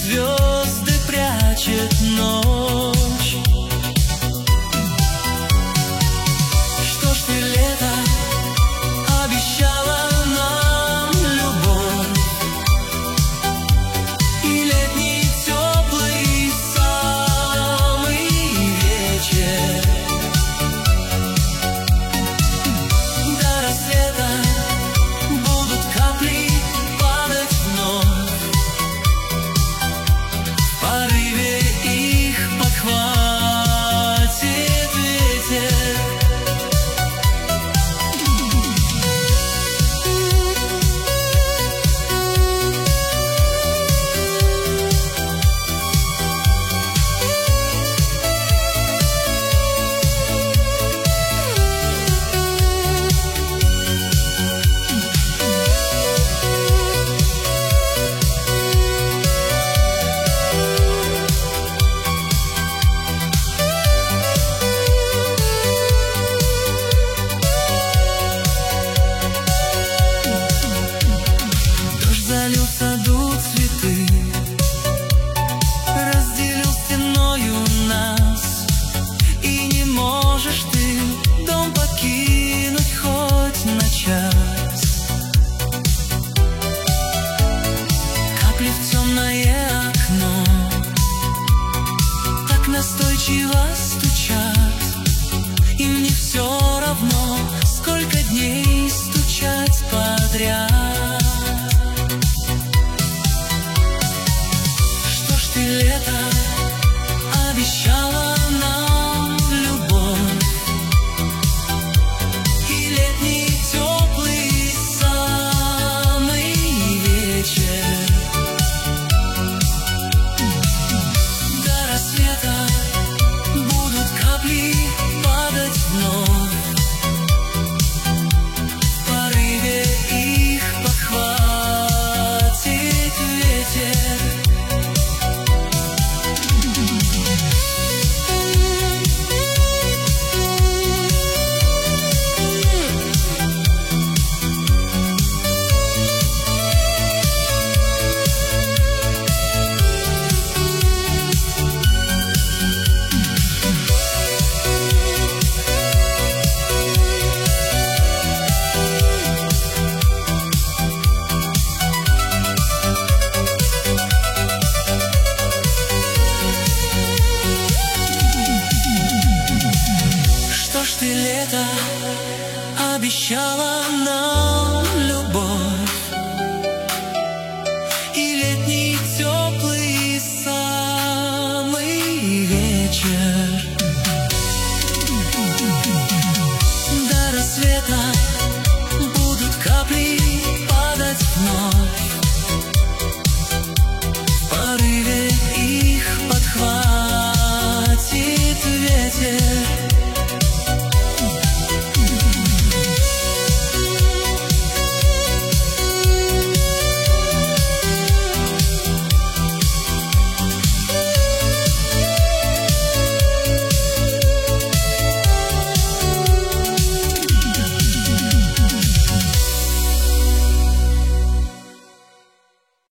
звезды прячет ночь. Что ж ты, лето, обещала нам любовь, и летний теплый самый вечер. До рассвета будут капли падать вновь, в порыве их подхватит ветер. Залил в саду цветы, разделил стеною нас, и не можешь ты дом покинуть хоть на час. Капли в темное окно так настойчиво стучат, и мне все равно, сколько дней стучать подряд. Лето обещала нам любовь, и летний теплый самый вечер. До рассвета будут капли падать вновь, в порыве их подхватит ветер. Что ж ты, лето, обещала нам